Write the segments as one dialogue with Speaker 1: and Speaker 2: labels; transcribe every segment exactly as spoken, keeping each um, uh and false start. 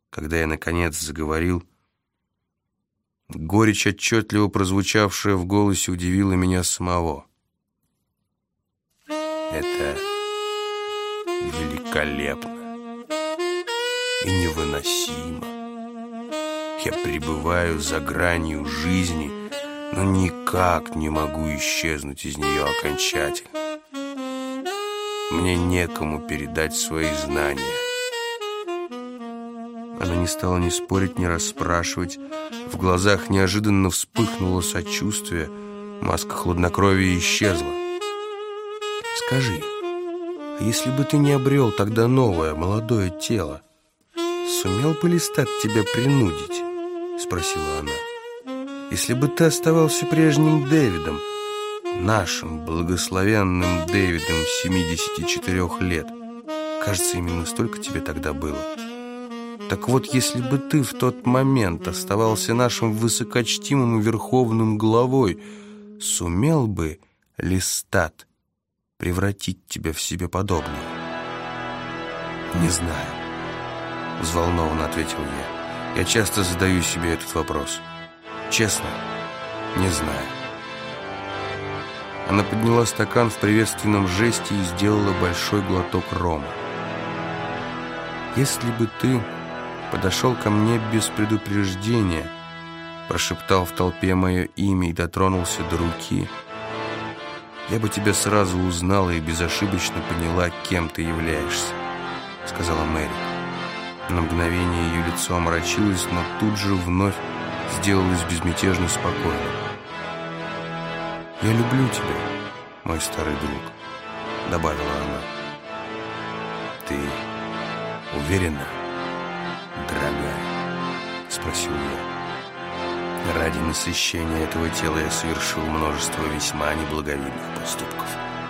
Speaker 1: Когда я, наконец, заговорил, горечь, отчетливо прозвучавшая в голосе, удивила меня самого. Это великолепно и невыносимо. Я пребываю за гранью жизни, но никак не могу исчезнуть из нее окончательно. Мне некому передать свои знания. Она не стала ни спорить, ни расспрашивать. В глазах неожиданно вспыхнуло сочувствие. Маска хладнокровия исчезла. «Скажи, а если бы ты не обрел тогда новое, молодое тело, сумел бы Листат тебя принудить?» — спросила она. «Если бы ты оставался прежним Дэвидом, нашим благословенным Дэвидом семидесяти четырёх лет, кажется, именно столько тебе тогда было. Так вот, если бы ты в тот момент оставался нашим высокочтимым и верховным главой, сумел бы Листат превратить тебя в себе подобного?» «Не знаю», — взволнованно ответил я. «Я часто задаю себе этот вопрос. Честно, не знаю». Она подняла стакан в приветственном жесте и сделала большой глоток рома. «Если бы ты подошел ко мне без предупреждения, прошептал в толпе мое имя и дотронулся до руки, я бы тебя сразу узнала и безошибочно поняла, кем ты являешься», — сказала Мэри. На мгновение ее лицо омрачилось, но тут же вновь сделалось безмятежно спокойным. «Я люблю тебя, мой старый друг», — добавила она. «Ты уверена, дорогая?» — спросил я. «Ради насыщения этого тела я совершил множество весьма неблаговидных поступков».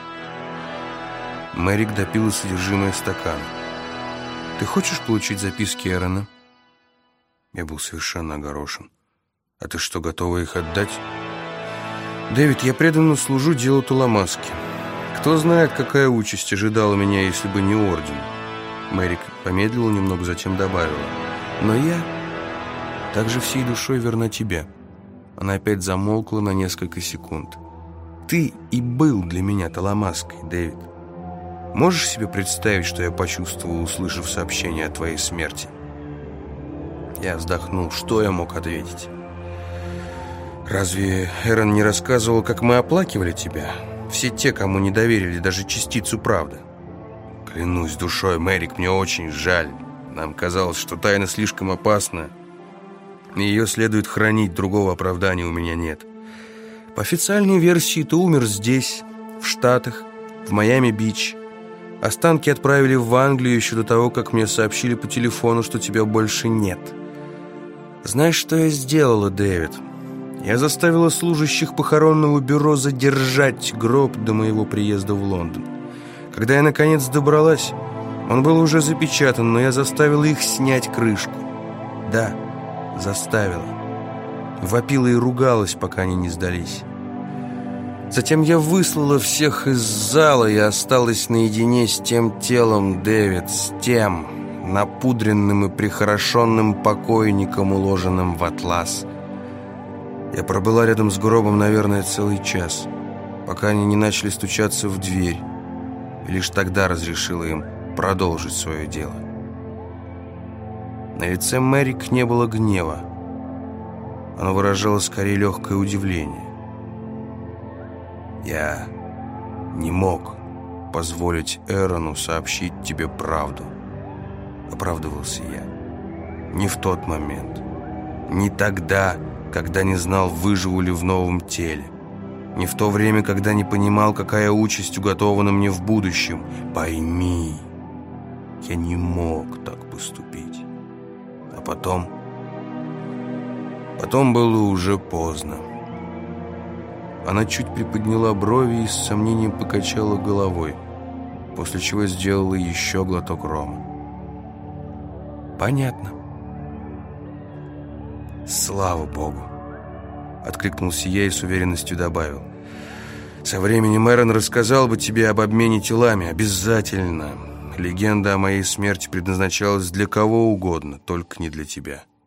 Speaker 1: Мэрик допила содержимое стакана. «Ты хочешь получить записки Эрона?» Я был совершенно огорошен. «А ты что, готова их отдать?» «Дэвид, я преданно служу делу Таламаски. Кто знает, какая участь ожидала меня, если бы не орден». Мэрик помедлила немного, затем добавила: «Но я также всей душой верна тебе». Она опять замолкла на несколько секунд. «Ты и был для меня Таламаской, Дэвид. Можешь себе представить, что я почувствовал, услышав сообщение о твоей смерти?» Я вздохнул. Что я мог ответить? «Разве Эрон не рассказывал, как мы оплакивали тебя? Все те, кому не доверили даже частицу правды». «Клянусь душой, Мэрик, мне очень жаль. Нам казалось, что тайна слишком опасна, и ее следует хранить, другого оправдания у меня нет. По официальной версии ты умер здесь, в Штатах, в Майами-Бич. Останки отправили в Англию еще до того, как мне сообщили по телефону, что тебя больше нет. Знаешь, что я сделала, Дэвид? Я заставила служащих похоронного бюро задержать гроб до моего приезда в Лондон. Когда я наконец добралась, он был уже запечатан, но я заставила их снять крышку. Да, заставила. Вопила и ругалась, пока они не сдались. Затем я выслала всех из зала и осталась наедине с тем телом, Дэвид, с тем напудренным и прихорошенным покойником, уложенным в атлас. Я пробыла рядом с гробом, наверное, целый час, пока они не начали стучаться в дверь, и лишь тогда разрешила им продолжить свое дело. На лице Мэрик не было гнева. Оно выражало скорее легкое удивление. «Я не мог позволить Эрону сообщить тебе правду», — оправдывался я. «Не в тот момент, не тогда, когда не знал, выживу ли в новом теле, не в то время, когда не понимал, какая участь уготована мне в будущем. Пойми, я не мог так поступить. А потом... Потом было уже поздно». Она чуть приподняла брови и с сомнением покачала головой, после чего сделала еще глоток рома. «Понятно». «Слава Богу!» — откликнулся я и с уверенностью добавил: «Со временем Эрон рассказал бы тебе об обмене телами. Обязательно. Легенда о моей смерти предназначалась для кого угодно, только не для тебя.